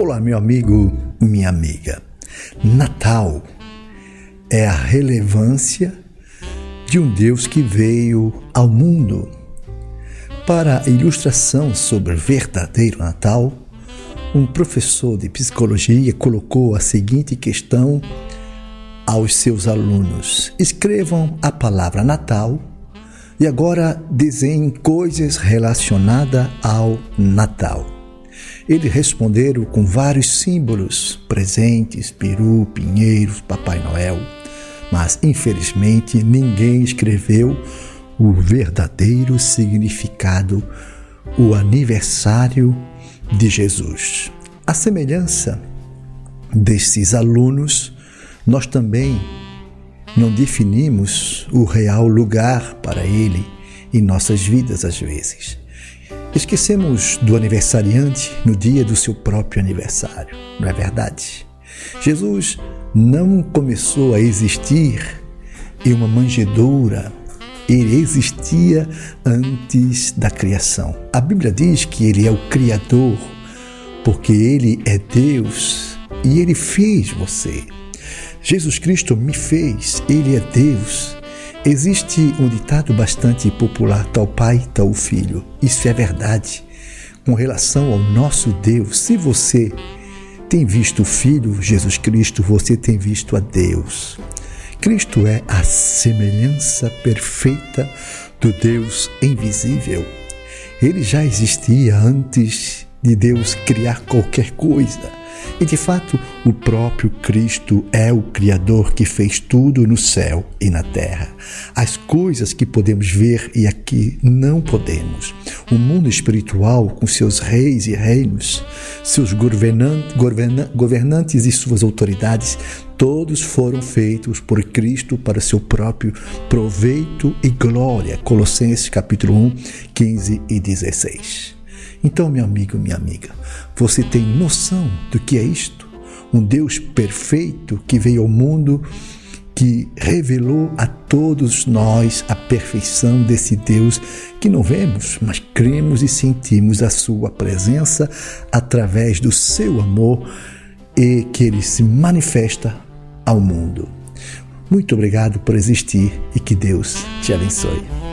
Olá, meu amigo, minha amiga. Natal é a relevância de um Deus que veio ao mundo. Para a ilustração sobre o verdadeiro Natal, um professor de psicologia colocou a seguinte questão aos seus alunos: escrevam a palavra Natal e agora desenhem coisas relacionadas ao Natal. Eles responderam com vários símbolos, presentes, peru, pinheiros, Papai Noel, mas infelizmente ninguém escreveu o verdadeiro significado, o aniversário de Jesus. À semelhança desses alunos, nós também não definimos o real lugar para ele em nossas vidas às vezes. Esquecemos do aniversariante no dia do seu próprio aniversário, não é verdade? Jesus não começou a existir em uma manjedoura, ele existia antes da criação. A Bíblia diz que ele é o Criador, porque ele é Deus e ele fez você. Jesus Cristo me fez, ele é Deus. Existe um ditado bastante popular: tal pai, tal filho. Isso é verdade com relação ao nosso Deus. Se você tem visto o Filho Jesus Cristo, você tem visto a Deus. Cristo é a semelhança perfeita do Deus invisível. Ele já existia antes de Deus criar qualquer coisa. E de fato, o próprio Cristo é o Criador que fez tudo no céu e na terra. As coisas que podemos ver e aqui não podemos. O mundo espiritual, com seus reis e reinos, seus governantes e suas autoridades, todos foram feitos por Cristo para seu próprio proveito e glória. Colossenses capítulo 1, 15 e 16. Então, meu amigo, minha amiga, você tem noção do que é isto? Um Deus perfeito que veio ao mundo, que revelou a todos nós a perfeição desse Deus que não vemos, mas cremos e sentimos a sua presença através do seu amor e que ele se manifesta ao mundo. Muito obrigado por existir e que Deus te abençoe.